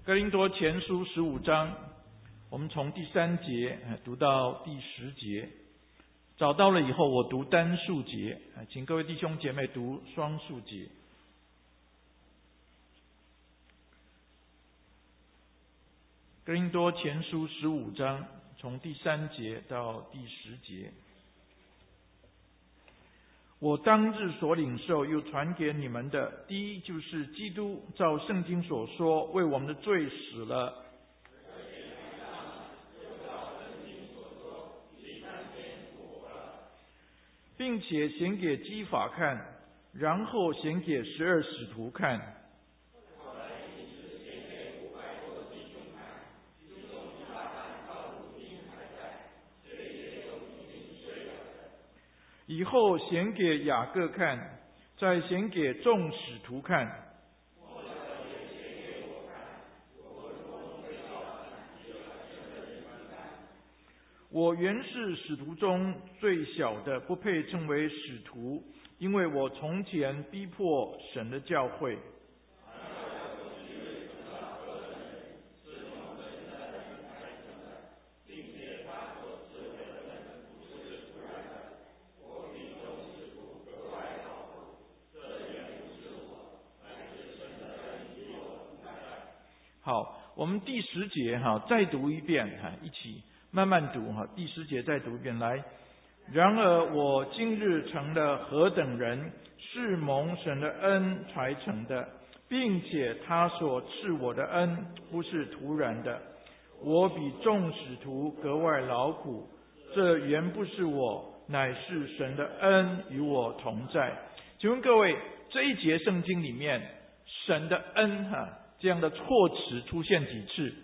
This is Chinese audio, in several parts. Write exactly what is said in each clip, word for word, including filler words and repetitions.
哥林多前书十五章，我们从第三节读到第十节，找到了以后我读单数节，请各位弟兄姐妹读双数节。哥林多前书十五章，从第三节到第十节。我当日所领受又传给你们的，第一就是基督照圣经所说，为我们的罪死了，并且显给基法看，然后显给十二使徒看。以后显给雅各看，再显给众使徒看。我原是使徒中最小的，不配称为使徒，因为我从前逼迫神的教会。好，我们第十节哈，再读一遍哈，一起慢慢读哈。第十节再读一遍来。然而我今日成了何等人，是蒙神的恩才成的，并且他所赐我的恩不是突然的。我比众使徒格外劳苦，这原不是我，乃是神的恩与我同在。请问各位，这一节圣经里面，神的恩哈这样的措辞出现几次？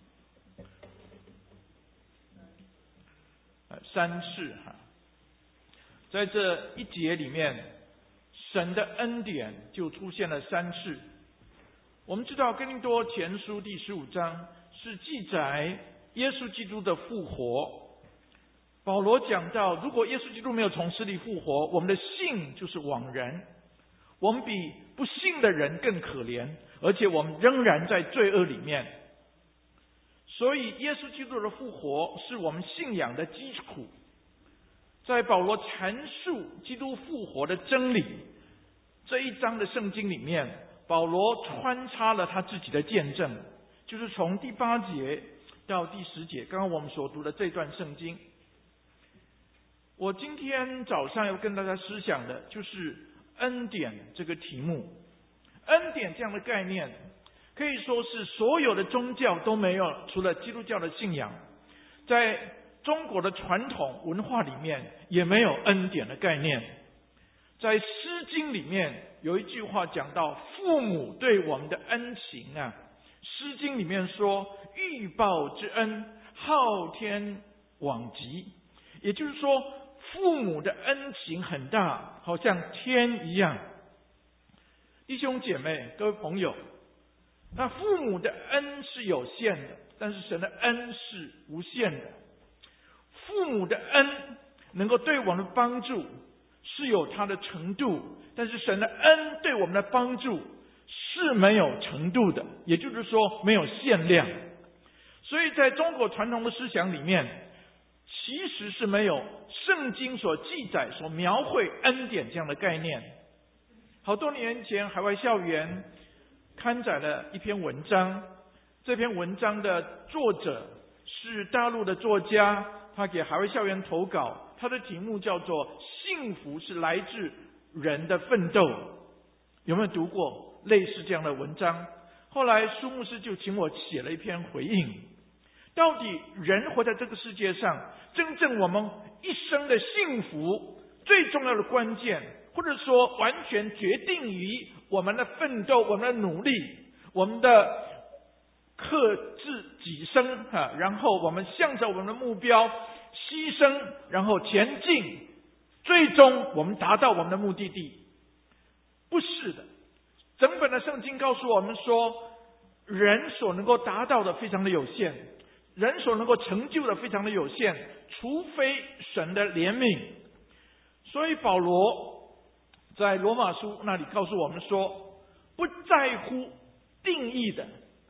三次哈。在这一节里面，神的恩典就出现了三次。我们知道哥林多前书第十五章是记载耶稣基督的复活。保罗讲到，如果耶稣基督没有从死里复活，我们的信就是枉然，我们比不信的人更可怜，而且我们仍然在罪恶里面。所以耶稣基督的复活是我们信仰的基础。在保罗阐述基督复活的真理这一章的圣经里面，保罗穿插了他自己的见证，就是从第八节到第十节，刚刚我们所读的这段圣经。我今天早上要跟大家思想的就是恩典这个题目。恩典这样的概念可以说是所有的宗教都没有，除了基督教的信仰，在中国的传统文化里面也没有恩典的概念。在诗经里面有一句话讲到父母对我们的恩情啊，诗经里面说欲报之恩昊天罔极，也就是说父母的恩情很大，好像天一样。弟兄姐妹各位朋友，那父母的恩是有限的，但是神的恩是无限的。父母的恩能够对我们的帮助是有它的程度，但是神的恩对我们的帮助是没有程度的，也就是说没有限量。所以在中国传统的思想里面，其实是没有圣经所记载所描绘恩典这样的概念。好多年前海外校园刊载了一篇文章，这篇文章的作者是大陆的作家，他给海外校园投稿，他的题目叫做幸福是来自人的奋斗。有没有读过类似这样的文章？后来苏牧师就请我写了一篇回应，到底人活在这个世界上，真正我们一生的幸福最重要的关键，或者说完全决定于我们的奋斗，我们的努力，我们的克制己身，然后我们向着我们的目标牺牲，然后前进，最终我们达到我们的目的地。不是的，整本的圣经告诉我们说，人所能够达到的非常的有限，人所能够成就的非常的有限，除非神的怜悯。所以保罗在罗马书那里告诉我们说，不在乎定义的，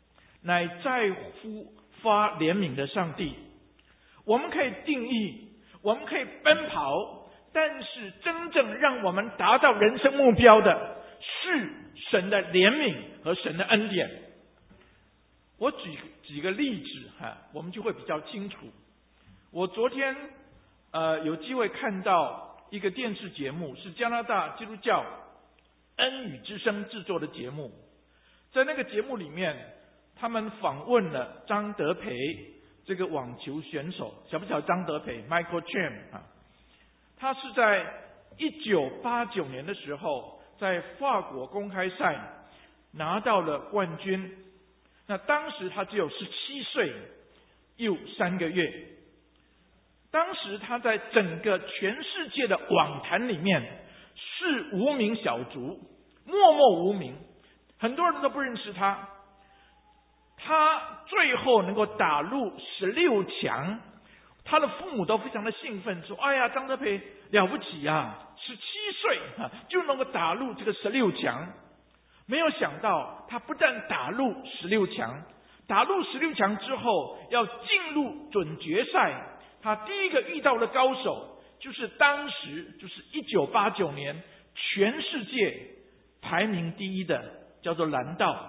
乃在乎发怜悯的上帝。我们可以定义，我们可以奔跑，但是真正让我们达到人生目标的是神的怜悯和神的恩典。我举几个例子哈，我们就会比较清楚。我昨天呃有机会看到一个电视节目，是加拿大基督教恩语之声制作的节目。在那个节目里面，他们访问了张德培这个网球选手，晓不晓得张德培 Michael Chang 啊？他是在一九八九年的时候，在法国公开赛拿到了冠军。那当时他只有十七岁又三个月。当时他在整个全世界的网坛里面是无名小卒，默默无名，很多人都不认识他。他最后能够打入十六强，他的父母都非常的兴奋，说：“哎呀，张德培了不起啊，十七岁啊就能够打入这个十六强。”没有想到，他不但打入十六强，打入十六强之后要进入准决赛，他第一个遇到的高手就是当时就是一九八九年全世界排名第一的，叫做兰道。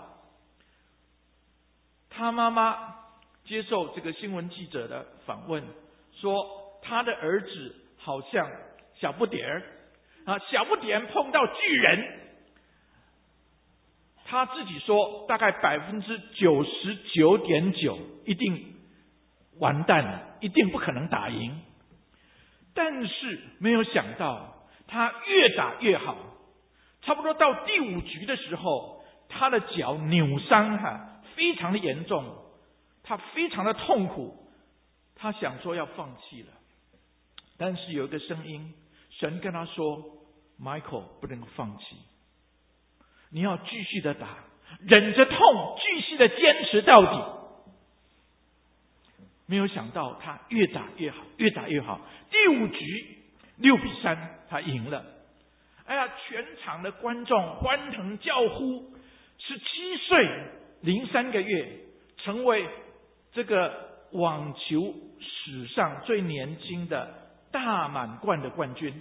他妈妈接受这个新闻记者的访问，说他的儿子好像小不点儿啊，小不点儿碰到巨人，他自己说大概百分之九十九点九一定完蛋了，一定不可能打赢。但是没有想到他越打越好，差不多到第五局的时候，他的脚扭伤哈。非常的严重，他非常的痛苦，他想说要放弃了。但是有一个声音，神跟他说 Michael 不能够放弃，你要继续的打，忍着痛继续的坚持到底。没有想到他越打越好，越打越好，第五局六比三他赢了。哎呀，全场的观众欢腾叫呼，十七岁零三个月，成为这个网球史上最年轻的大满贯的冠军。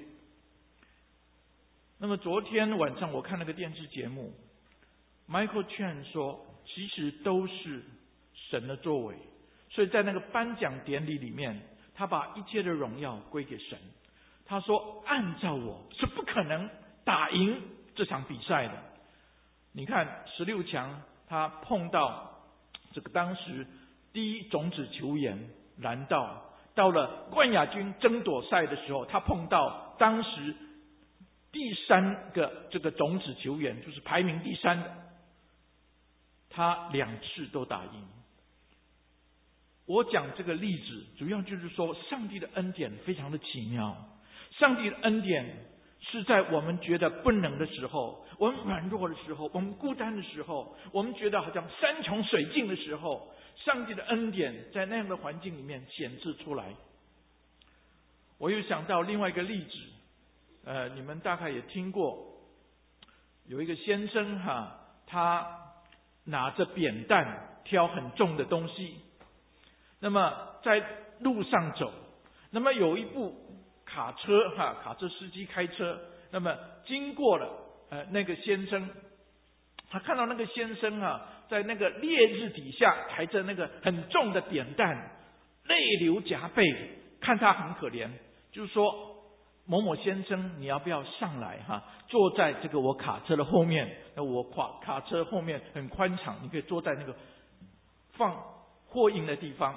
那么昨天晚上我看那个电视节目， Michael Chang 说其实都是神的作为，所以在那个颁奖典礼里面，他把一切的荣耀归给神。他说按照我是不可能打赢这场比赛的。你看十六强他碰到这个当时第一种子球员兰道，到了冠亚军争夺赛的时候，他碰到当时第三个这个种子球员，就是排名第三的，他两次都打赢。我讲这个例子主要就是说，上帝的恩典非常的奇妙。上帝的恩典是在我们觉得不能的时候，我们软弱的时候，我们孤单的时候，我们觉得好像山穷水尽的时候，上帝的恩典在那样的环境里面显示出来。我又想到另外一个例子，呃，你们大概也听过，有一个先生哈，他拿着扁担挑很重的东西，那么在路上走，那么有一部卡车哈，卡车司机开车，那么经过了呃那个先生，他看到那个先生啊，在那个烈日底下抬着那个很重的扁担，泪流浃背，看他很可怜，就是说某某先生，你要不要上来哈，坐在这个我卡车的后面，那我卡卡车后面很宽敞，你可以坐在那个放货运的地方。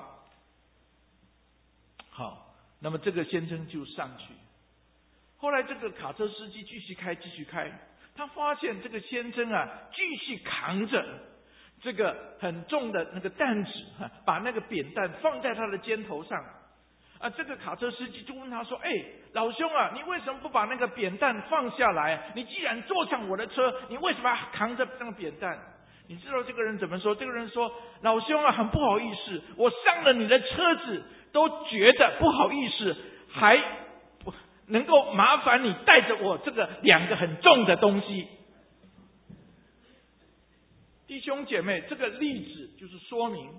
好。那么这个先生就上去，后来这个卡车司机继续开继续开，他发现这个先生啊继续扛着这个很重的那个担子，把那个扁担放在他的肩头上啊。这个卡车司机就问他说：“哎，老兄啊，你为什么不把那个扁担放下来？你既然坐上我的车，你为什么要扛着那个扁担？”你知道这个人怎么说？这个人说：“老兄啊，很不好意思，我上了你的车子都觉得不好意思，还能够麻烦你带着我这个两个很重的东西。” 弟兄姐妹，这个例子就是说明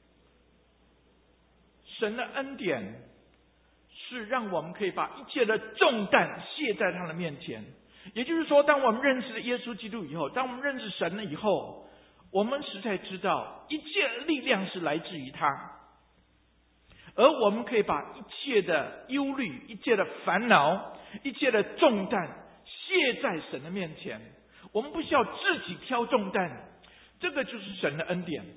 神的恩典是让我们可以把一切的重担卸在他的面前。也就是说，当我们认识了耶稣基督以后，当我们认识神了以后，我们实在知道一切力量是来自于他，而我们可以把一切的忧虑、一切的烦恼、一切的重担卸在神的面前。我们不需要自己挑重担，这个就是神的恩典。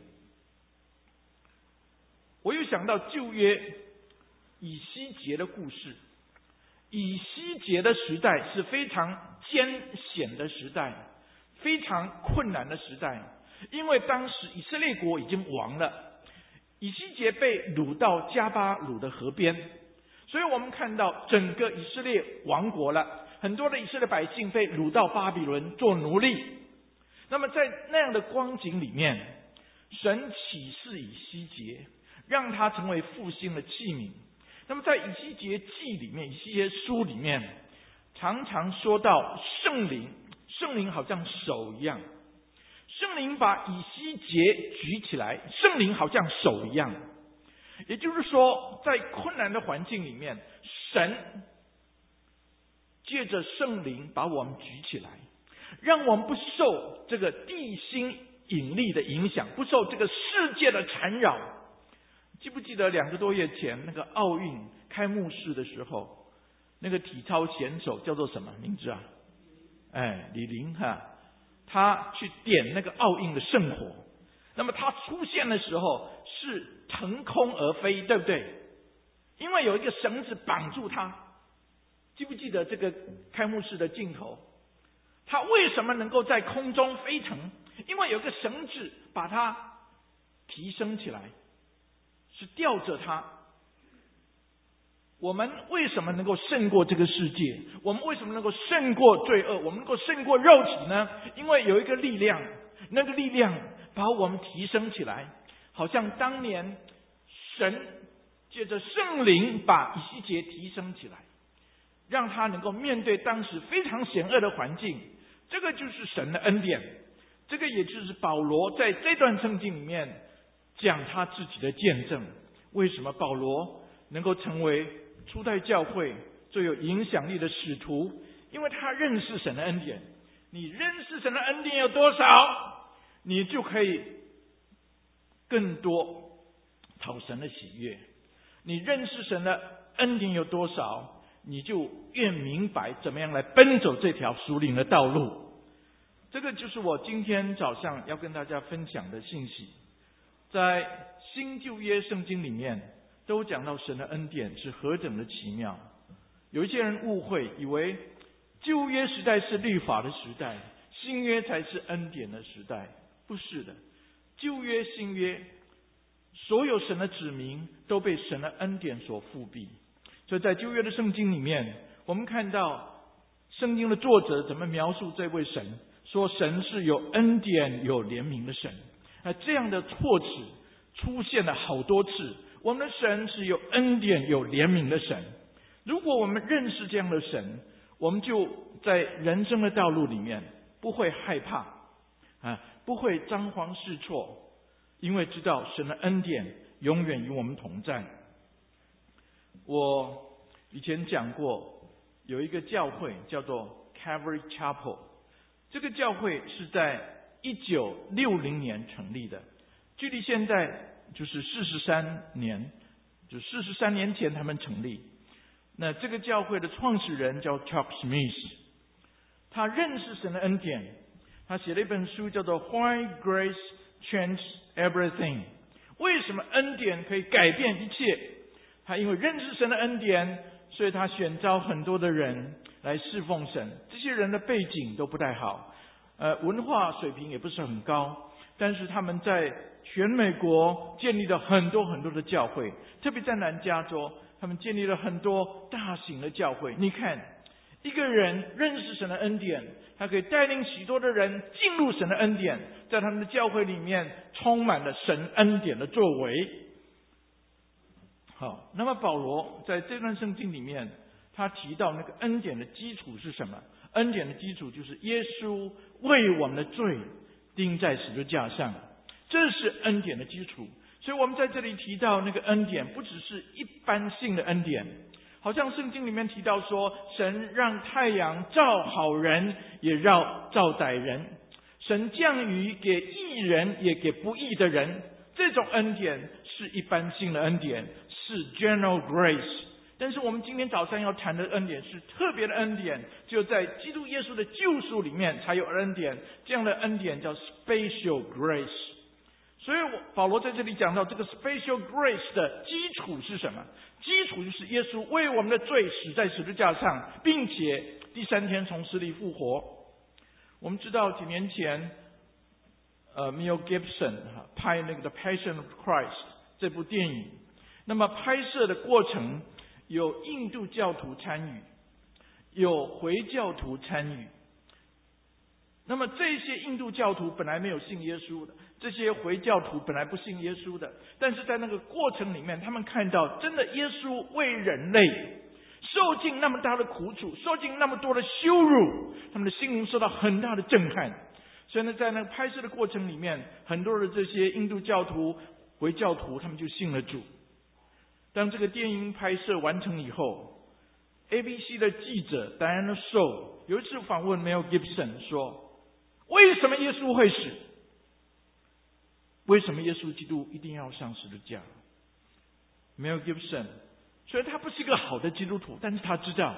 我又想到旧约以西结的故事。以西结的时代是非常艰险的时代，非常困难的时代，因为当时以色列国已经亡了，以西结被掳到加巴鲁的河边，所以我们看到整个以色列亡国了，很多的以色列百姓被掳到巴比伦做奴隶。那么在那样的光景里面，神启示以西结，让他成为复兴的器皿。那么在以西结记里面，以西结书里面常常说到圣灵，圣灵好像手一样，圣灵把以西结举起来，圣灵好像手一样。也就是说，在困难的环境里面，神借着圣灵把我们举起来，让我们不受这个地心引力的影响，不受这个世界的缠绕。记不记得两个多月前那个奥运开幕式的时候，那个体操选手叫做什么名字啊？哎，李玲哈，他去点那个奥运的圣火，那么他出现的时候是腾空而飞，对不对？因为有一个绳子绑住他。记不记得这个开幕式的镜头？他为什么能够在空中飞腾？因为有一个绳子把他提升起来，是吊着他。我们为什么能够胜过这个世界？我们为什么能够胜过罪恶？我们能够胜过肉体呢？因为有一个力量，那个力量把我们提升起来，好像当年神借着圣灵把以西结提升起来，让他能够面对当时非常险恶的环境。这个就是神的恩典，这个也就是保罗在这段圣经里面讲他自己的见证。为什么保罗能够成为初代教会最有影响力的使徒？因为他认识神的恩典。你认识神的恩典有多少，你就可以更多讨神的喜悦。你认识神的恩典有多少，你就越明白怎么样来奔走这条属灵的道路。这个就是我今天早上要跟大家分享的信息。在新旧约圣经里面都讲到神的恩典是何等的奇妙。有一些人误会，以为旧约时代是律法的时代，新约才是恩典的时代。不是的，旧约新约所有神的子民都被神的恩典所覆庇。所以在旧约的圣经里面，我们看到圣经的作者怎么描述这位神，说神是有恩典有怜悯的神。那这样的措辞出现了好多次，我们的神是有恩典有怜悯的神。如果我们认识这样的神，我们就在人生的道路里面不会害怕啊，不会张皇失措，因为知道神的恩典永远与我们同在。我以前讲过，有一个教会叫做 Calvary Chapel， 这个教会是在一九六零年成立的，距离现在就是四十三年，就四十三年前他们成立。那这个教会的创始人叫 Chuck Smith， 他认识神的恩典，他写了一本书叫做 Why Grace Changed Everything， 为什么恩典可以改变一切。他因为认识神的恩典，所以他选召很多的人来侍奉神。这些人的背景都不太好，呃，文化水平也不是很高，但是他们在全美国建立了很多很多的教会，特别在南加州，他们建立了很多大型的教会。你看，一个人认识神的恩典，他可以带领许多的人进入神的恩典，在他们的教会里面充满了神恩典的作为。好，那么保罗在这段圣经里面，他提到那个恩典的基础是什么？恩典的基础就是耶稣为我们的罪钉在十字架上，这是恩典的基础。所以我们在这里提到那个恩典，不只是一般性的恩典，好像圣经里面提到说，神让太阳照好人，也让照歹人，神降雨给义人，也给不义的人。这种恩典是一般性的恩典，是 general grace。但是我们今天早上要谈的恩典是特别的恩典，只有在基督耶稣的救赎里面才有恩典，这样的恩典叫 special grace。所以保罗在这里讲到这个 special grace 的基础是什么？基础就是耶稣为我们的罪死在十字架上，并且第三天从死里复活。我们知道几年前呃 Mel Gibson 拍那个 The Passion of Christ 这部电影，那么拍摄的过程有印度教徒参与，有回教徒参与。那么这些印度教徒本来没有信耶稣的，这些回教徒本来不信耶稣的，但是在那个过程里面，他们看到真的耶稣为人类受尽那么大的苦楚，受尽那么多的羞辱，他们的心灵受到很大的震撼。所以呢，在那个拍摄的过程里面，很多的这些印度教徒、回教徒，他们就信了主。当这个电影拍摄完成以后， A B C 的记者 Diana Shaw 有一次访问 Mel Gibson 说，为什么耶稣会死？为什么耶稣基督一定要上十字架？ Mel Gibson 虽然他不是一个好的基督徒，但是他知道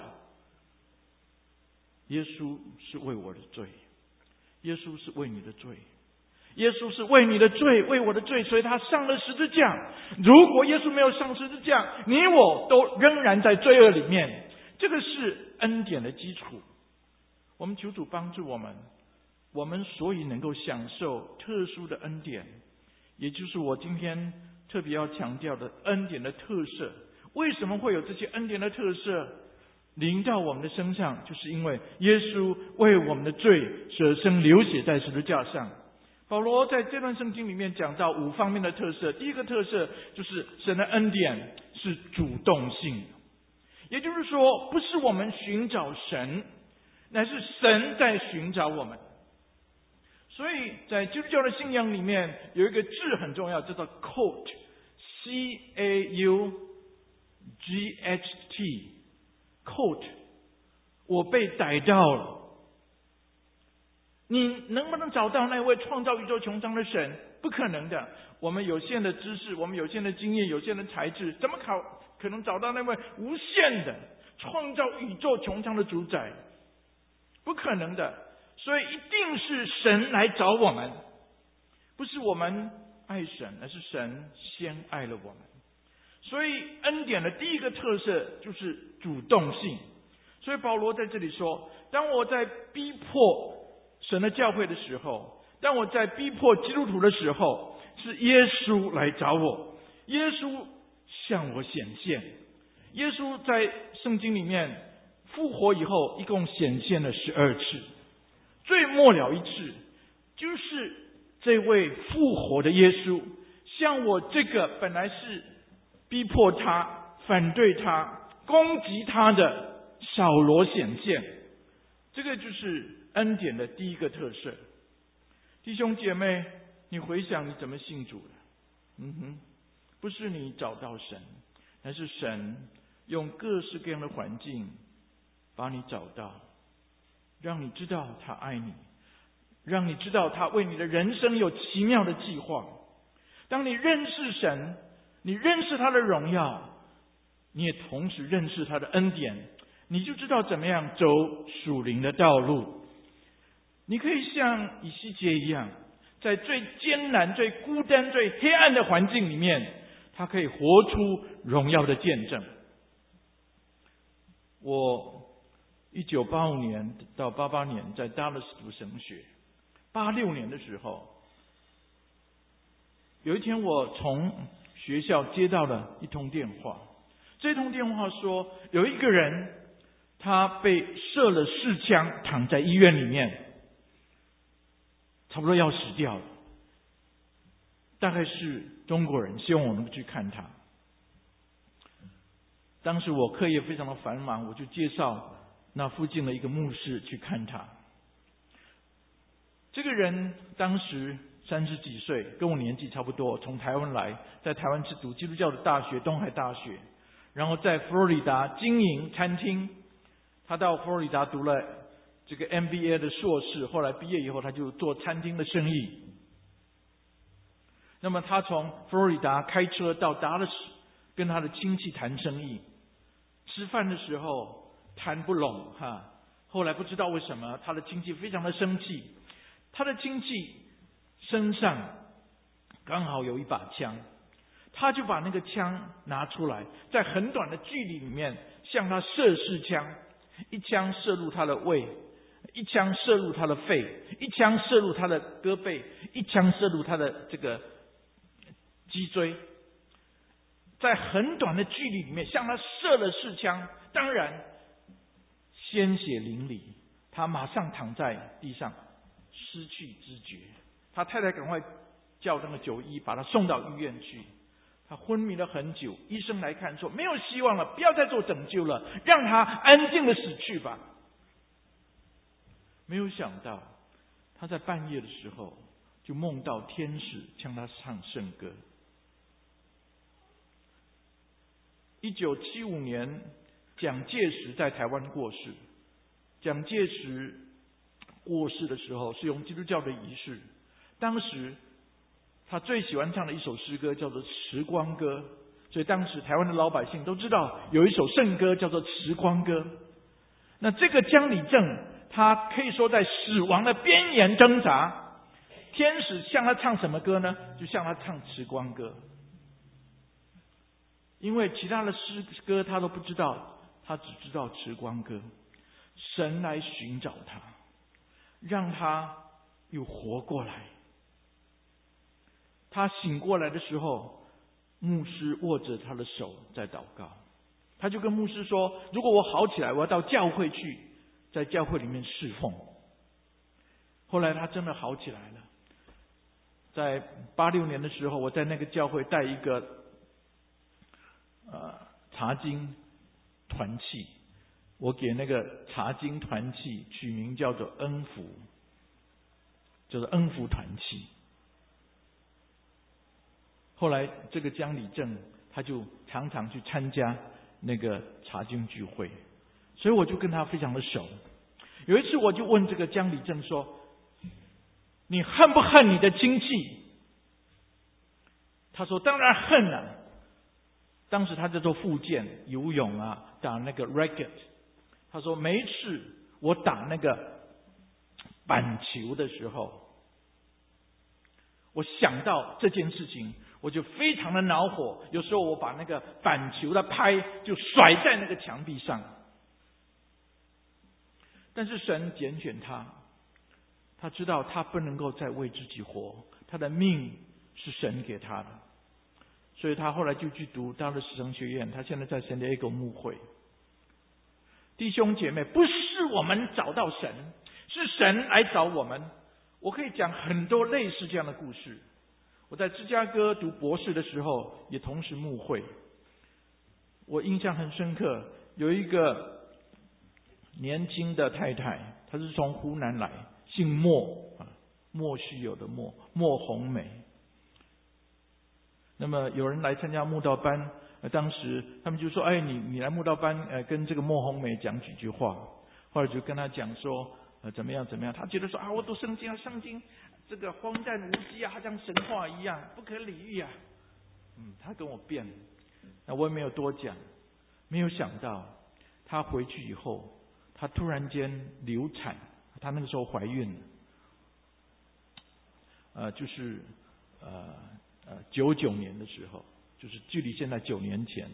耶稣是为我的罪，耶稣是为你的罪，耶稣是为你的罪，为我的罪，所以他上了十字架。如果耶稣没有上十字架，你我都仍然在罪恶里面。这个是恩典的基础。我们求主帮助我们，我们所以能够享受特殊的恩典，也就是我今天特别要强调的恩典的特色。为什么会有这些恩典的特色临到我们的身上？就是因为耶稣为我们的罪舍身流血在十字架上。保罗在这段圣经里面讲到五方面的特色。第一个特色就是神的恩典是主动性的，也就是说不是我们寻找神，乃是神在寻找我们。所以在基督教的信仰里面有一个字很重要，叫做 caught， C A U G H T caught， 我被逮到了。你能不能找到那位创造宇宙穹苍的神？不可能的。我们有限的知识，我们有限的经验，有限的才智，怎么考可能找到那位无限的创造宇宙穹苍的主宰？不可能的。所以一定是神来找我们，不是我们爱神，而是神先爱了我们。所以恩典的第一个特色就是主动性。所以保罗在这里说，当我在逼迫神的教会的时候，当我在逼迫基督徒的时候，是耶稣来找我，耶稣向我显现。耶稣在圣经里面复活以后一共显现了十二次，最末了一次就是这位复活的耶稣向我这个本来是逼迫他、反对他、攻击他的扫罗显现。这个就是恩典的第一个特色。弟兄姐妹，你回想你怎么信主的？嗯哼，不是你找到神，而是神用各式各样的环境把你找到，让你知道他爱你，让你知道他为你的人生有奇妙的计划。当你认识神，你认识他的荣耀，你也同时认识他的恩典，你就知道怎么样走属灵的道路。你可以像以西结一样，在最艰难、最孤单、最黑暗的环境里面，他可以活出荣耀的见证。我一九八五年到八八年在 Dallas 读神学，八六年的时候，有一天我从学校接到了一通电话。这通电话说，有一个人他被射了四枪，躺在医院里面，差不多要死掉了。大概是中国人，希望我能去看他。当时我课业非常的繁忙，我就介绍那附近的一个牧师去看他。 这个人当时三十几岁，跟我年纪差不多，从台湾来，在台湾是读基督教的大学，东海大学，然后在佛罗里达经营餐厅。他到佛罗里达读了这个 M B A 的硕士，后来毕业以后他就做餐厅的生意。那么他从佛罗里达开车到达了，跟他的亲戚谈生意，吃饭的时候谈不拢哈。后来不知道为什么他的亲戚非常的生气，他的亲戚身上刚好有一把枪，他就把那个枪拿出来，在很短的距离里面向他射四枪，一枪射入他的胃，一枪射入他的肺，一枪射入他的胳膊，一枪射入他的这个脊椎，在很短的距离里面向他射了四枪，当然鲜血淋漓，他马上躺在地上失去知觉。他太太赶快叫那个九一把他送到医院去，他昏迷了很久，医生来看说没有希望了，不要再做拯救了，让他安静的死去吧。没有想到他在半夜的时候就梦到天使向他唱圣歌。一九七五年蒋介石在台湾过世，蒋介石过世的时候是用基督教的仪式，当时他最喜欢唱的一首诗歌叫做《时光歌》，所以当时台湾的老百姓都知道有一首圣歌叫做《时光歌》。那这个江李正他可以说在死亡的边缘挣扎，天使向他唱什么歌呢？就向他唱《时光歌》，因为其他的诗歌他都不知道，他只知道《时光歌》。神来寻找他，让他又活过来。他醒过来的时候，牧师握着他的手在祷告，他就跟牧师说，如果我好起来，我要到教会去，在教会里面侍奉。后来他真的好起来了。在八六年的时候，我在那个教会带一个呃查经团契，我给那个查经团契取名叫做恩福，就是恩福团契。后来这个江李正他就常常去参加那个查经聚会，所以我就跟他非常的熟。有一次我就问这个江李正说，你恨不恨你的亲戚？他说当然恨了、啊。当时他在做复健游泳啊，打那个 racket。他说每一次我打那个板球的时候，我想到这件事情，我就非常的恼火。有时候我把那个板球的拍就甩在那个墙壁上。但是神拣选他，他知道他不能够再为自己活，他的命是神给他的，所以他后来就去读他的使成学院，他现在在San Diego牧会。弟兄姐妹，不是我们找到神，是神来找我们。我可以讲很多类似这样的故事。我在芝加哥读博士的时候，也同时牧会。我印象很深刻，有一个年轻的太太，她是从湖南来，姓莫啊，莫须有的莫，莫红梅。那么有人来参加慕道班，呃、当时他们就说：“哎，你你来慕道班，呃，跟这个莫红梅讲几句话。”后来就跟他讲说。呃，怎么样？怎么样？他觉得说啊，我读圣经啊，圣经这个荒诞无稽啊，好像神话一样，不可理喻啊。嗯，他跟我辩，那我也没有多讲。没有想到，他回去以后，他突然间流产，他那个时候怀孕了，呃，就是呃呃九九年的时候，就是距离现在九年前，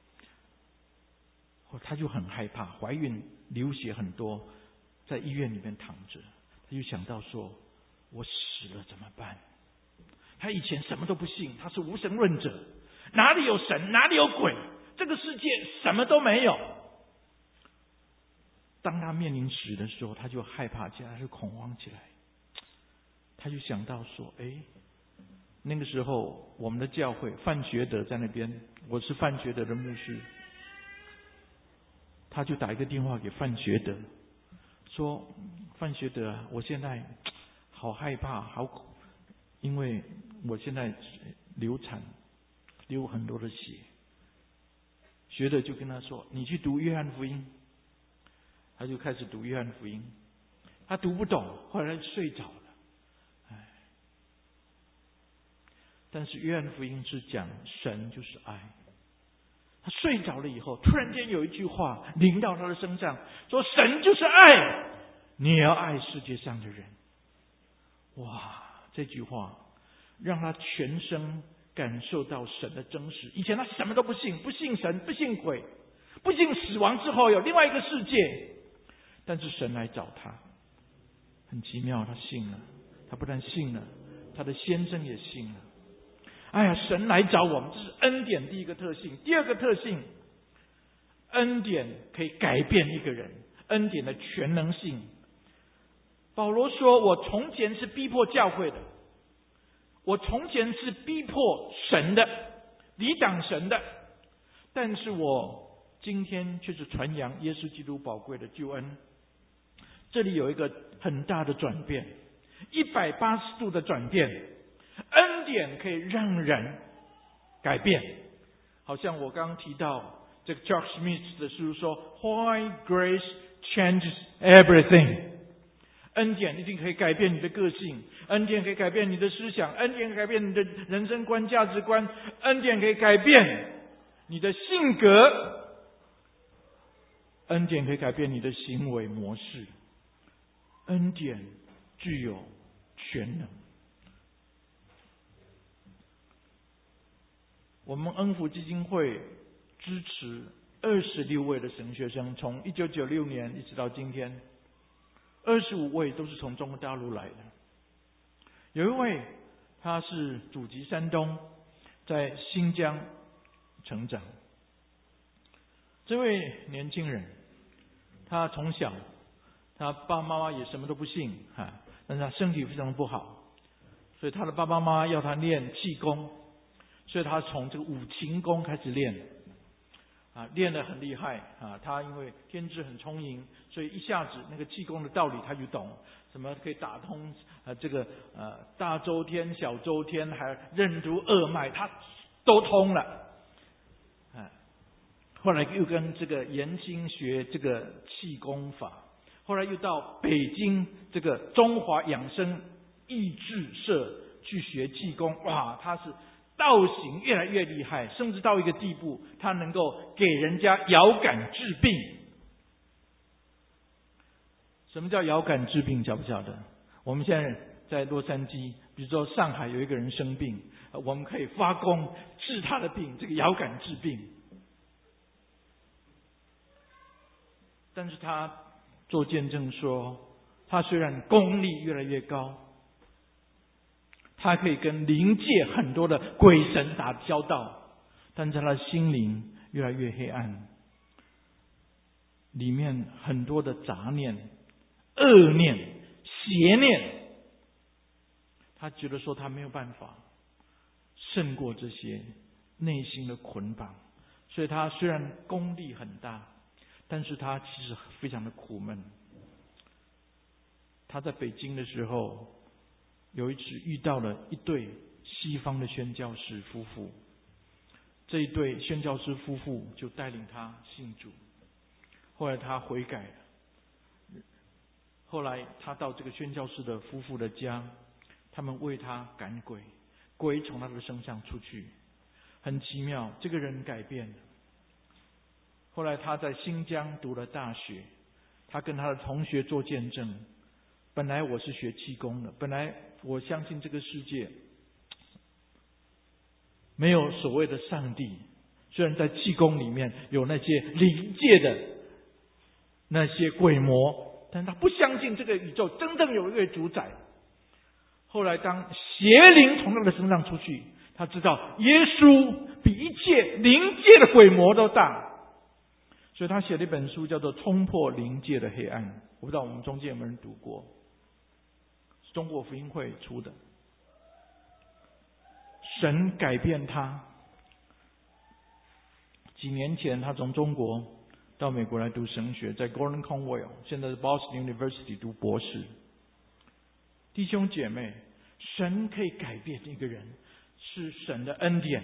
他就很害怕，怀孕流血很多。在医院里面躺着，他就想到说，我死了怎么办？他以前什么都不信，他是无神论者，哪里有神，哪里有鬼，这个世界什么都没有。当他面临死的时候，他就害怕起来，他就恐慌起来。他就想到说，哎，那个时候我们的教会范学德在那边，我是范学德的牧师，他就打一个电话给范学德。说范学德啊，我现在好害怕，好，因为我现在流产，流很多的血。学者就跟他说：“你去读约翰福音。”他就开始读约翰福音，他读不懂，后来睡着了。哎，但是约翰福音是讲神就是爱。他睡着了以后，突然间有一句话临到他的身上，说：“神就是爱，你也要爱世界上的人。”哇，这句话让他全身感受到神的真实。以前他什么都不信，不信神，不信鬼，不信死亡之后有另外一个世界。但是神来找他，很奇妙，他信了。他不但信了，他的先生也信了。哎呀，神来找我们，这是恩典第一个特性。第二个特性，恩典可以改变一个人，恩典的全能性。保罗说：“我从前是逼迫教会的，我从前是逼迫神的，抵挡神的，但是我今天却是传扬耶稣基督宝贵的救恩。”这里有一个很大的转变，一百八十度的转变。恩典可以让人改变，好像我刚刚提到这个 Chuck Smith 的书说 Why Grace Changes Everything。 恩典一定可以改变你的个性，恩典可以改变你的思想，恩典可以改变你的人生观价值观，恩典可以改变你的性格，恩典可以改变你的行为模式。恩典具有全能。我们恩福基金会支持二十六位的神学生，从一九九六年一直到今天，二十五位都是从中国大陆来的。有一位他是祖籍山东，在新疆成长。这位年轻人，他从小他爸爸妈妈也什么都不信哈，但是他身体非常不好，所以他的爸爸妈妈要他练气功，所以他从这个五禽功开始练，啊，练得很厉害啊。他因为天资很聪颖，所以一下子那个气功的道理他就懂，什么可以打通呃这个呃大周天、小周天，还任督二脉，他都通了。啊，后来又跟这个严心学这个气功法。后来又到北京这个中华养生益智社去学气功，哇，他是道行越来越厉害，甚至到一个地步，他能够给人家遥感治病。什么叫遥感治病？晓不晓得？我们现在在洛杉矶，比如说上海有一个人生病，我们可以发功治他的病，这个遥感治病。但是他做见证说，他虽然功力越来越高，他可以跟灵界很多的鬼神打交道，但是他的心灵越来越黑暗，里面很多的杂念、恶念、邪念，他觉得说他没有办法胜过这些内心的捆绑，所以他虽然功力很大，但是他其实非常的苦闷。他在北京的时候，有一次遇到了一对西方的宣教士夫妇，这一对宣教士夫妇就带领他信主，后来他悔改了，后来他到这个宣教士的夫妇的家，他们为他赶鬼，鬼从他的身上出去，很奇妙，这个人改变了。后来他在新疆读了大学，他跟他的同学做见证，本来我是学气功的，本来我相信这个世界没有所谓的上帝，虽然在气功里面有那些灵界的那些鬼魔，但他不相信这个宇宙真正有一位主宰。后来当邪灵从他的身上出去，他知道耶稣比一切灵界的鬼魔都大，所以他写了一本书叫做《冲破灵界的黑暗》，我不知道我们中间有没有人读过，是中国福音会出的。神改变他，几年前他从中国到美国来读神学，在 Gordon Conwell， 现在是 Boston University 读博士。 弟兄姐妹，神可以改变一个人，是神的恩典。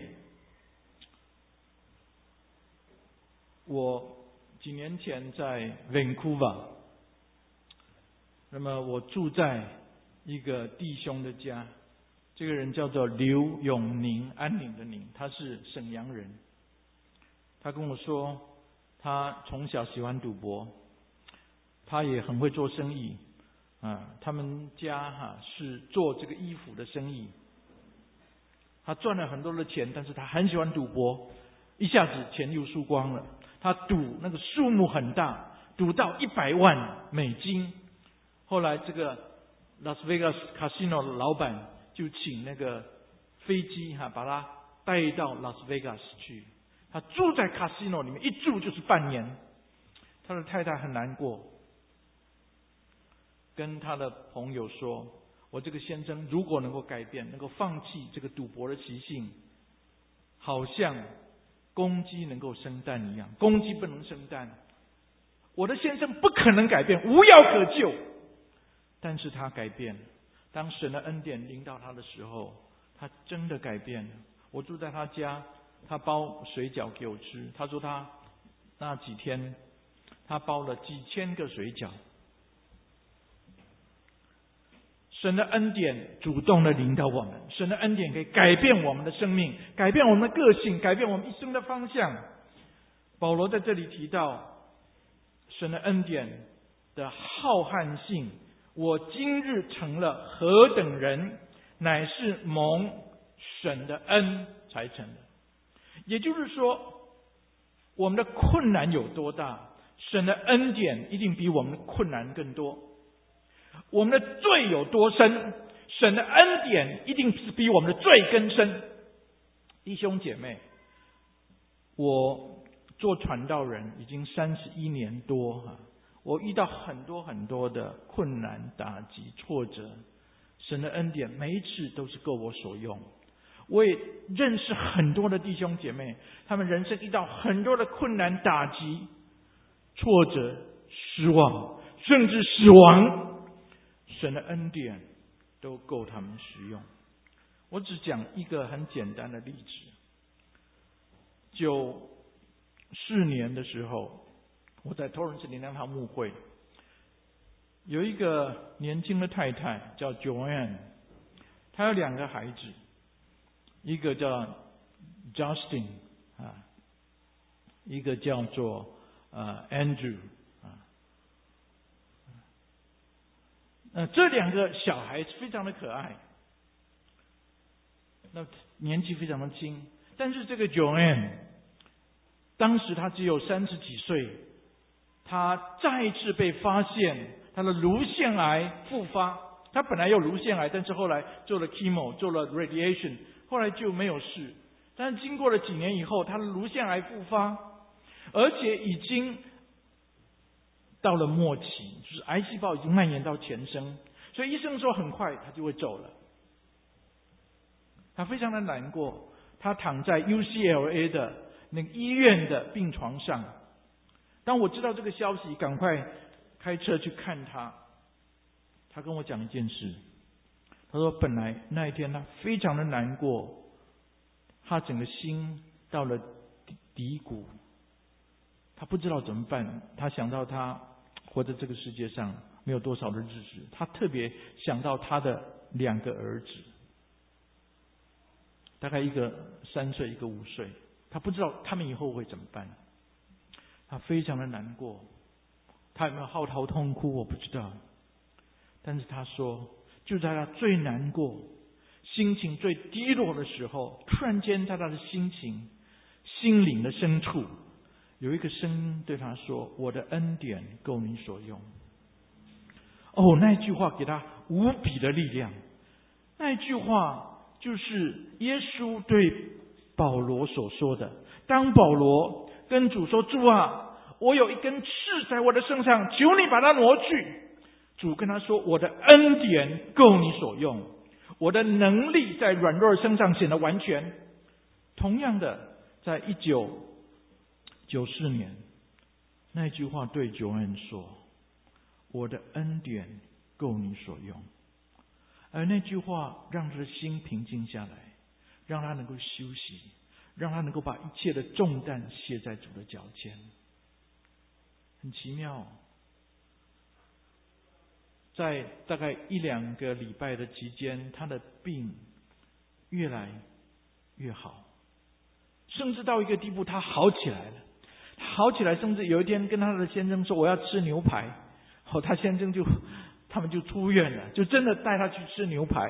我几年前在 Vancouver， 那么我住在一个弟兄的家，这个人叫做刘永宁，安宁的宁，他是沈阳人。他跟我说，他从小喜欢赌博，他也很会做生意啊。他们家哈、啊、是做这个衣服的生意，他赚了很多的钱，但是他很喜欢赌博，一下子钱又输光了。他赌那个数目很大，赌到一百万美金。后来这个拉斯维加斯 Casino 的老板就请那个飞机哈、啊、把他带到拉斯维加斯去。他住在 Casino 里面，一住就是半年。他的太太很难过，跟他的朋友说：“我这个先生如果能够改变，能够放弃这个赌博的习性，好像公鸡能够生蛋一样。公鸡不能生蛋，我的先生不可能改变，无药可救。但是他改变了。当神的恩典临到他的时候，他真的改变了。我住在他家，他包水饺给我吃。他说他那几天他包了几千个水饺。神的恩典主动的领导我们，神的恩典可以改变我们的生命，改变我们的个性，改变我们一生的方向。保罗在这里提到神的恩典的浩瀚性，我今日成了何等人，乃是蒙神的恩才成的。也就是说，我们的困难有多大，神的恩典一定比我们的困难更多。我们的罪有多深，神的恩典一定是比我们的罪更深。弟兄姐妹，我做传道人已经三十一年多，我遇到很多很多的困难、打击、挫折，神的恩典每一次都是够我所用。我也认识很多的弟兄姐妹，他们人生遇到很多的困难、打击、挫折、失望，甚至死亡，神的恩典都够他们使用。我只讲一个很简单的例子。九四年的时候，我在托伦斯灵粮堂牧会，有一个年轻的太太叫 Joanne， 她有两个孩子，一个叫 Justin 啊，一个叫做呃 Andrew 啊。呃，这两个小孩非常的可爱，那年纪非常的轻，但是这个 Joanne 当时她只有三十几岁，她再一次被发现她的乳腺癌复发。她本来有乳腺癌，但是后来做了 chemo， 做了 radiation， 后来就没有事。但是经过了几年以后，她的乳腺癌复发，而且已经到了末期，就是癌细胞已经蔓延到全身，所以医生说很快他就会走了。他非常的难过，他躺在 U C L A 的那个医院的病床上。当我知道这个消息，赶快开车去看他。他跟我讲一件事，他说本来那一天他非常的难过，他整个心到了低谷，他不知道怎么办。他想到他活在这个世界上没有多少的日子，他特别想到他的两个儿子，大概一个三岁，一个五岁，他不知道他们以后会怎么办。他非常的难过，他有没有嚎啕痛哭我不知道，但是他说就在他最难过、心情最低落的时候，突然间在他的心情、心灵的深处有一个声音对他说：我的恩典够你所用。哦，那一句话给他无比的力量。那一句话就是耶稣对保罗所说的。当保罗跟主说：主啊，我有一根刺在我的身上，求你把它挪去。主跟他说：我的恩典够你所用，我的能力在软弱身上显得完全。同样的，在一九九四年，那句话对久恩说：我的恩典够你所用。 而那句话让他的心平静下来，让他能够休息，让他能够把一切的重担卸在主的脚前。很奇妙，在大概一两个礼拜的期间，他的病越来越好，甚至到一个地步他好起来了。他好起来，甚至有一天跟他的先生说我要吃牛排，后他先生就他们就出院了，就真的带他去吃牛排。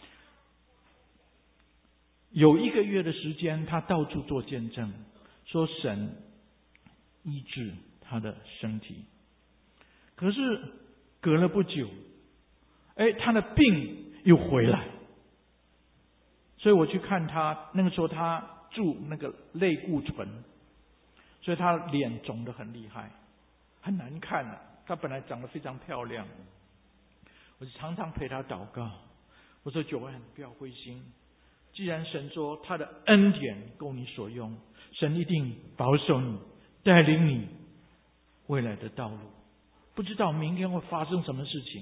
有一个月的时间，他到处做见证，说神医治他的身体。可是隔了不久，哎，他的病又回来。所以我去看他，那个时候他住那个类固醇，所以他脸肿得很厉害，很难看啊。他本来长得非常漂亮，我就常常陪他祷告。我说九安，不要灰心，既然神说他的恩典够你所用，神一定保守你，带领你未来的道路。不知道明天会发生什么事情。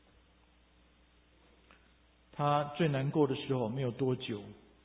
他最难过的时候没有多久，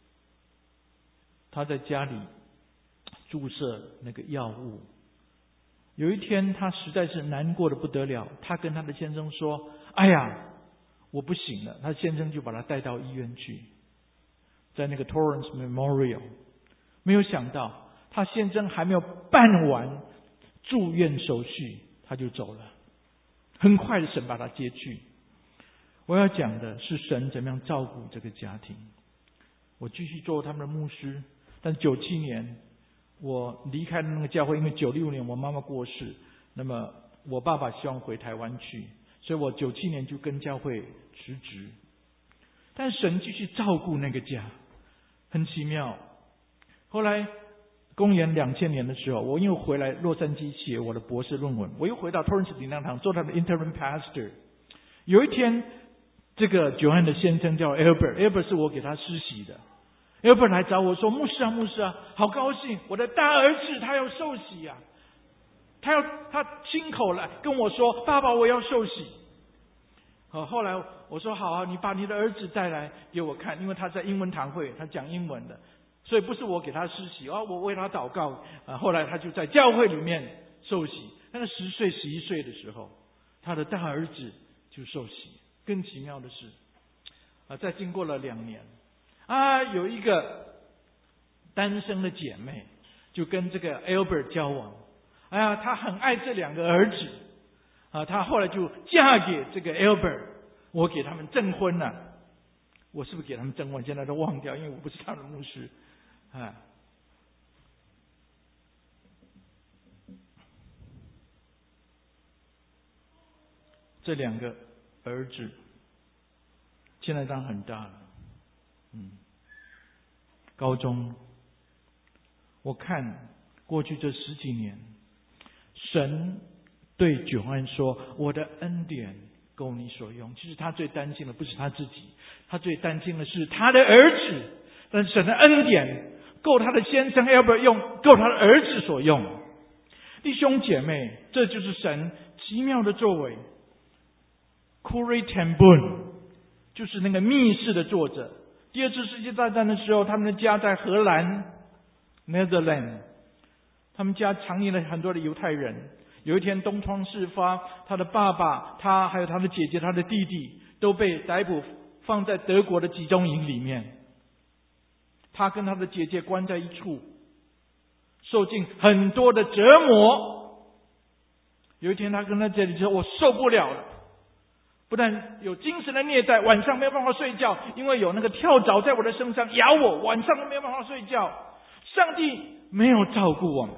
他在家里注射那个药物。有一天他实在是难过的不得了，他跟他的先生说，哎呀，我不行了。他先生就把他带到医院去，在那个 Torrance Memorial。 没有想到他先生还没有办完住院手续他就走了，很快的神把他接去。我要讲的是神怎么样照顾这个家庭。我继续做他们的牧师，但九七年我离开了那个教会，因为九六年我妈妈过世，那么我爸爸希望回台湾去，所以我九七年就跟教会辞职。但神继续照顾那个家，很奇妙。后来公元两千年的时候，我又回来洛杉矶写我的博士论文，我又回到 Torrance 灵粮堂做他的 interim pastor。 有一天，这个九安的先生叫 Albert，Albert 是我给他施洗的。Albert 来找我说，牧师啊牧师啊，好高兴，我的大儿子他要受洗啊，他要他亲口来跟我说，爸爸我要受洗。好，后来我说好啊，你把你的儿子带来给我看，因为他在英文堂会，他讲英文的，所以不是我给他施洗啊，我为他祷告啊。后来他就在教会里面受洗。那个十岁十一岁的时候，他的大儿子就受洗。更奇妙的是啊，在经过了两年啊，有一个单身的姐妹就跟这个 Albert 交往。哎呀，她很爱这两个儿子啊，她后来就嫁给这个 Albert。 我给他们证婚了、啊，我是不是给他们证婚？现在都忘掉，因为我不是他们的牧师啊。这两个儿子现在当很大了，嗯，高中。我看过去这十几年，神对九安说，我的恩典够你所用。其实他最担心的不是他自己，他最担心的是他的儿子。但是神的恩典够他的先生 Albert 用，够他的儿子所用。弟兄姐妹，这就是神奇妙的作为。Corrie ten Boom 就是那个密室的作者。第二次世界大战的时候，他们的家在荷兰 Netherlands， 他们家藏匿了很多的犹太人。有一天东窗事发，他的爸爸、他还有他的姐姐、他的弟弟都被逮捕，放在德国的集中营里面。他跟他的姐姐关在一处，受尽很多的折磨。有一天他跟他姐姐说，我受不了了，不但有精神的虐待，晚上没有办法睡觉，因为有那个跳蚤在我的身上咬我，晚上都没有办法睡觉。上帝没有照顾我们。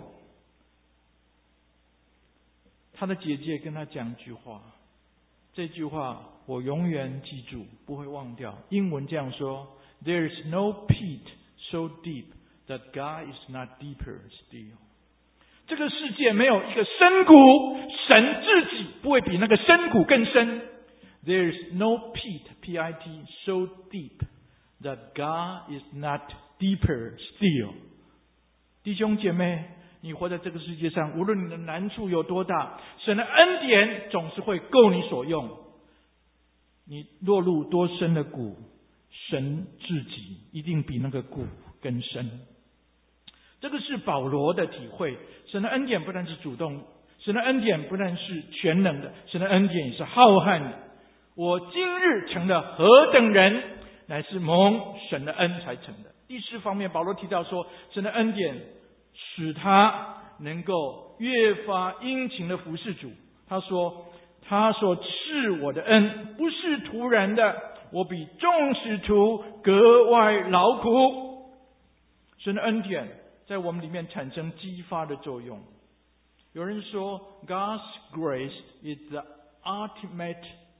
他的姐姐跟他讲一句话，这句话我永远记住，不会忘掉。英文这样说 ：There is no pit so deep that God is not deeper still。这个世界没有一个深谷，神自己不会比那个深谷更深。There is no pit, P I T, so deep that God is not deeper still。弟兄姐妹，你活在这个世界上，无论你的难处有多大，神的恩典总是会够你所用。 你落入多深的谷，神自己一定比那个谷更深。这个是保罗的体会。神的恩典不但是主动，神的恩典不但是全能的，神的恩典也是浩瀚的。我今日成了何等人，乃是蒙神的恩才成的。第四方面，保罗提到说，神的恩典使他能够越发殷勤的服侍主。他说，他所赐我的恩不是突然的，我比众使徒格外劳苦。神的恩典在我们里面产生激发的作用。有人说 God's grace is the ultimate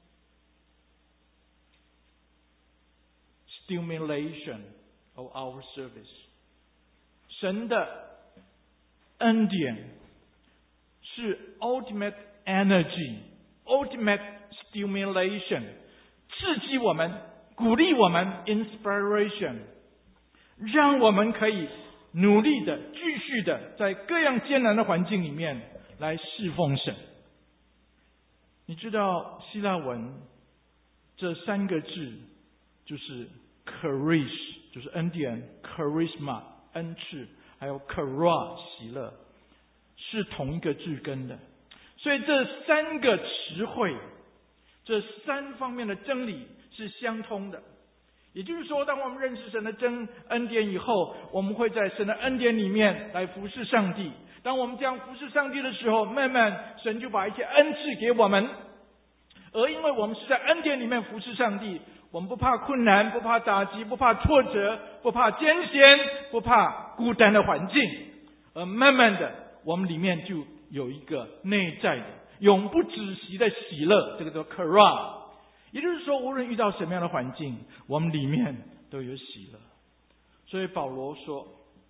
stimulation of our service。 神的恩典是 ultimate energy ultimate stimulation， 刺激我们，鼓励我们 inspiration， 让我们可以努力的继续的在各样艰难的环境里面来侍奉神。你知道希腊文这三个字就是 charis， 就是恩典， charisma 恩赐，还有 chara 喜乐，是同一个字根的。所以这三个词汇，这三方面的真理是相通的。也就是说，当我们认识神的真恩典以后，我们会在神的恩典里面来服侍上帝。当我们这样服侍上帝的时候，慢慢神就把一些恩赐给我们。而因为我们是在恩典里面服侍上帝，我们不怕困难，不怕打击，不怕挫折，不怕艰险，不怕孤单的环境。而慢慢的，我们里面就有一个内在的永不止息的喜乐，这个叫 chara。也就是说，无论遇到什么样的环境，我们里面都有喜乐。所以保罗说，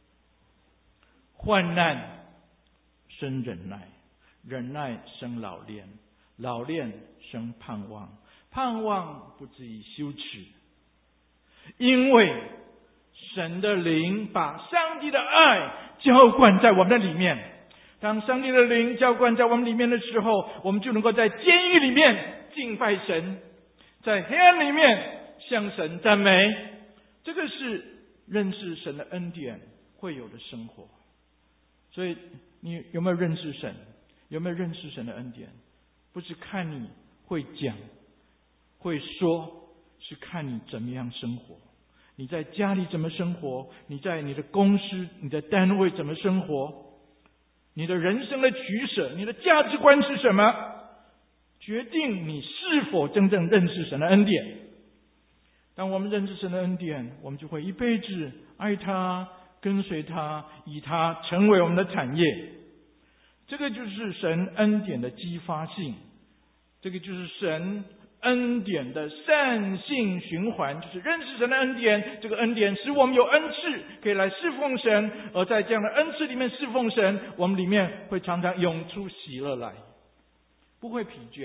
患难生忍耐，忍耐生老练，老练生盼望，盼望不至于羞耻。因为神的灵把上帝的爱浇灌在我们的里面，当上帝的灵浇灌在我们里面的时候，我们就能够在监狱里面敬拜神，在黑暗里面向神赞美。这个是认识神的恩典会有的生活。所以你有没有认识神？有没有认识神的恩典？不是看你会讲会说，是看你怎么样生活。你在家里怎么生活，你在你的公司你的单位怎么生活，你的人生的取舍，你的价值观是什么，决定你是否真正认识神的恩典。当我们认识神的恩典，我们就会一辈子爱他，跟随他，以他成为我们的产业。这个就是神恩典的激发性，这个就是神恩典的善性循环，就是认识神的恩典，这个恩典使我们有恩赐可以来侍奉神，而在这样的恩赐里面侍奉神，我们里面会常常涌出喜乐来，不会疲倦。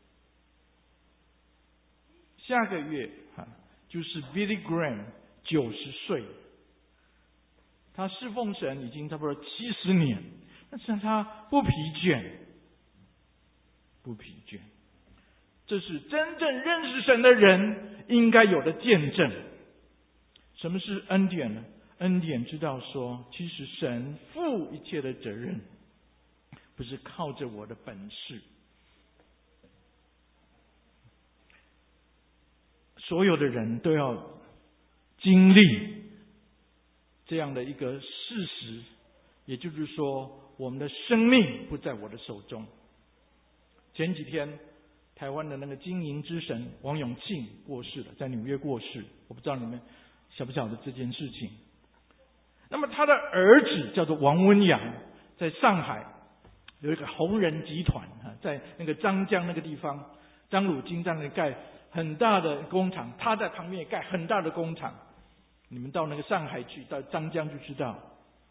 下个月就是 Billy Graham 九十岁，他侍奉神已经差不多七十年，但是他不疲倦，不疲倦。这是真正认识神的人应该有的见证。什么是恩典呢？恩典知道说，其实神负一切的责任，不是靠着我的本事。所有的人都要经历这样的一个事实，也就是说，我们的生命不在我的手中。前几天台湾的那个经营之神王永庆过世了，在纽约过世，我不知道你们晓不晓得这件事情。那么他的儿子叫做王文洋，在上海有一个红人集团，在那个张江那个地方，张汝京在那里盖很大的工厂，他在旁边也盖很大的工厂。你们到那个上海去，到张江就知道。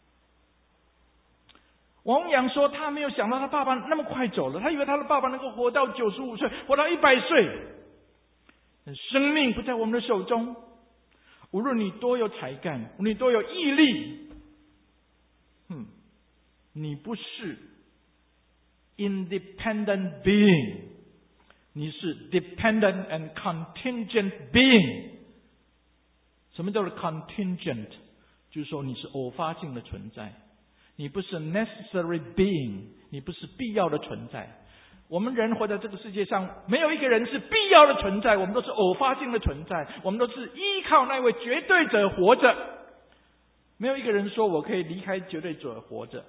王文洋说，他没有想到他爸爸那么快走了，他以为他的爸爸能够活到九十五岁，活到一百岁。生命不在我们的手中，无论你多有才干，无论你多有毅力，嗯，你不是 independent being， 你是 dependent and contingent being。什么叫做 contingent？ 就是说你是偶发性的存在，你不是 necessary being， 你不是必要的存在。我们人活在这个世界上，没有一个人是必要的存在，我们都是偶发性的存在，我们都是依靠那位绝对者活着。没有一个人说我可以离开绝对者活着。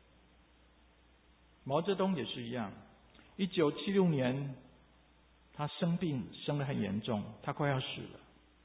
毛泽东也是一样，一九七六年他生病，生得很严重，他快要死了。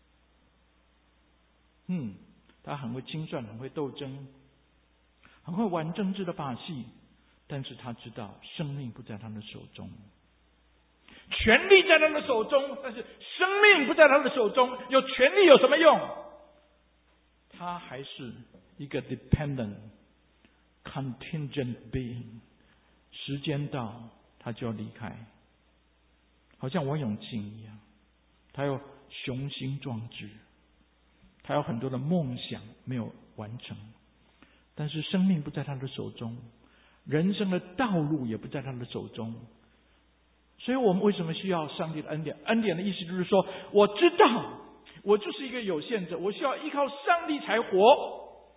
嗯，他很会清算，很会斗争，很会玩政治的把戏，但是他知道生命不在他的手中，权力在他的手中，但是生命不在他的手中。有权力有什么用？他还是一个 dependent contingent being， 时间到他就要离开，好像王永庆一样，他有雄心壮志，他有很多的梦想没有完成，但是生命不在他的手中，人生的道路也不在他的手中。所以我们为什么需要上帝的恩典？恩典的意思就是说，我知道我就是一个有限者，我需要依靠上帝才活。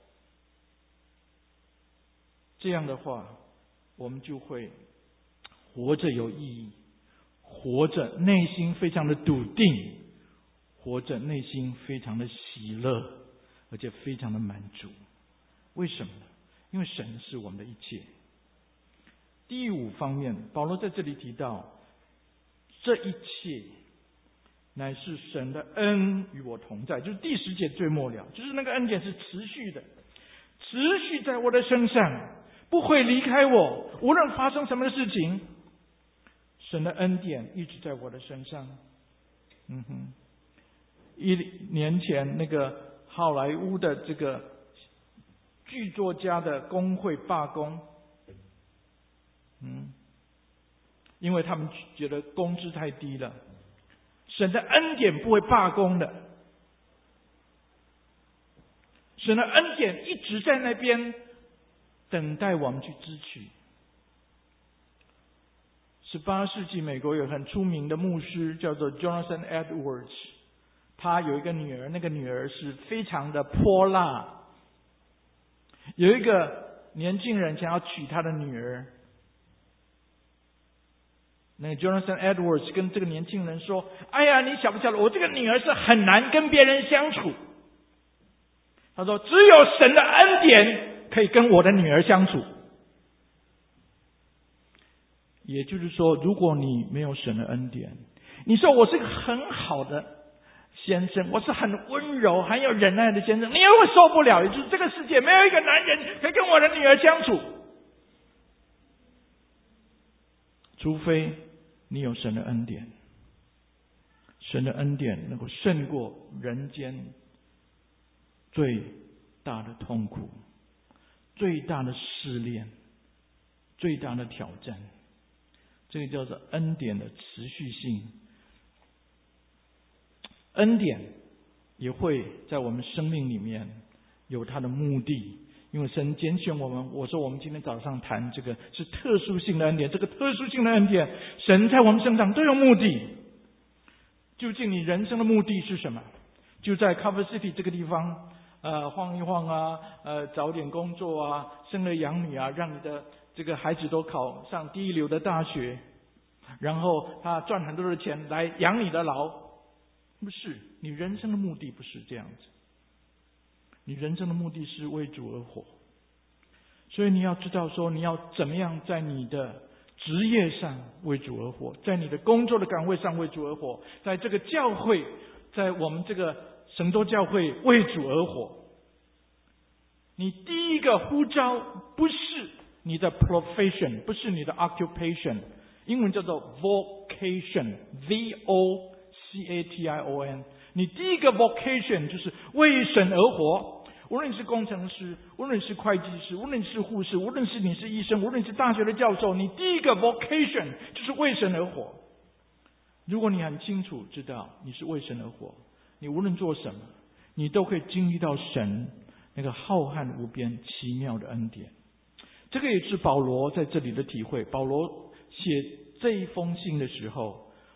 这样的话，我们就会活着有意义，活着内心非常的笃定，活着内心非常的喜乐，而且非常的满足。为什么呢？因为神是我们的一切。第五方面，保罗在这里提到，这一切乃是神的恩与我同在，就是第十节最末了，就是那个恩典是持续的，持续在我的身上，不会离开我，无论发生什么事情，神的恩典一直在我的身上。嗯哼，一年前那个好莱坞的这个剧作家的工会罢工，嗯，因为他们觉得工资太低了。神的恩典不会罢工的，神的恩典一直在那边等待我们去支取。十八世纪美国有很出名的牧师叫做 Jonathan Edwards， 他有一个女儿，那个女儿是非常的泼辣。有一个年轻人想要娶他的女儿，那个 Jonathan Edwards 跟这个年轻人说，哎呀，你晓不晓得我这个女儿是很难跟别人相处。他说只有神的恩典可以跟我的女儿相处。也就是说，如果你没有神的恩典，你说我是个很好的先生，我是很温柔很有忍耐的先生，你也会受不了。也就是这个世界没有一个男人可以跟我的女儿相处，除非你有神的恩典。神的恩典能够胜过人间最大的痛苦，最大的试炼，最大的挑战。这个叫做恩典的持续性。恩典也会在我们生命里面有它的目的，因为神拣选我们。我说我们今天早上谈这个是特殊性的恩典，这个特殊性的恩典，神在我们身上都有目的。究竟你人生的目的是什么？就在 Cover City 这个地方呃，晃一晃啊，呃，找点工作啊，生儿养女啊，让你的这个孩子都考上第一流的大学，然后他赚很多的钱来养你的老。不是，你人生的目的不是这样子。你人生的目的是为主而活。所以你要知道说，你要怎么样在你的职业上为主而活，在你的工作的岗位上为主而活，在这个教会，在我们这个神州教会为主而活。你第一个呼召不是你的 profession， 不是你的 occupation， 英文叫做 vocation， V O C A T I O N。 你第一个 vocation 就是为神而活。无论你是工程师，无论你是会计师，无论你是护士，无论是你是医生，无论你是大学的教授，你第一个 vocation 就是为神而活。如果你很清楚知道你是为神而活，你无论做什么，你都可以经历到神那个浩瀚无边奇妙的恩典。这个也是保罗在这里的体会。保罗写这一封信的时候，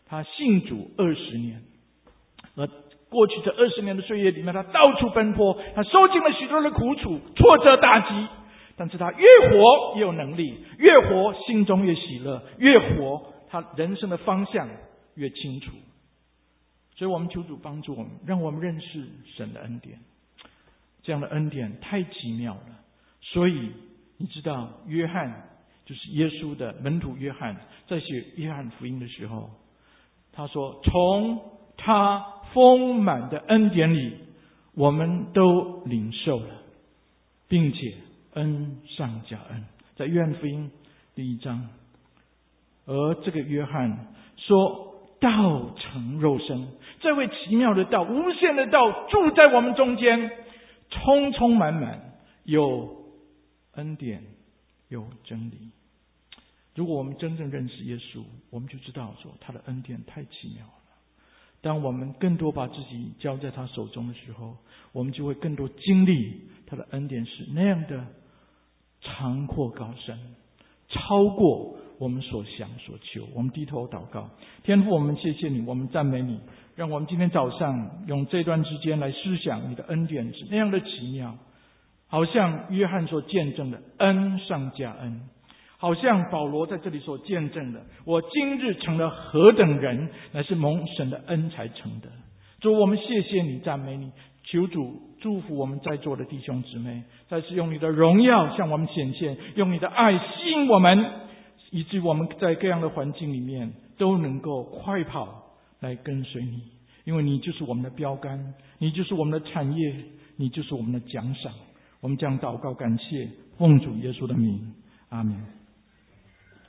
他信主二十年，而过去这二十年的岁月里面，他到处奔波，他受尽了许多的苦楚、挫折、打击。但是他越活越有能力，越活心中越喜乐，越活他人生的方向越清楚。所以我们求主帮助我们，让我们认识神的恩典。这样的恩典太奇妙了。所以你知道，约翰就是耶稣的门徒约翰，在写约翰福音的时候，他说从他丰满的恩典里，我们都领受了，并且恩上加恩。在约翰福音第一章，而这个约翰说，道成肉身，这位奇妙的道，无限的道住在我们中间，充充满满，有恩典，有真理。如果我们真正认识耶稣，我们就知道说他的恩典太奇妙了。当我们更多把自己交在他手中的时候，我们就会更多经历他的恩典是那样的长阔高深，超过我们所想所求。我们低头祷告。天父，我们谢谢你，我们赞美你，让我们今天早上用这段时间来思想你的恩典是那样的奇妙，好像约翰所见证的恩上加恩，好像保罗在这里所见证的，我今日成了何等人，乃是蒙神的恩才成的。主，我们谢谢你，赞美你，求主祝福我们在座的弟兄姊妹，再次用你的荣耀向我们显现，用你的爱吸引我们，以致我们在各样的环境里面都能够快跑来跟随你。因为你就是我们的标杆，你就是我们的产业，你就是我们的奖赏。我们将祷告感谢，奉主耶稣的名，阿们。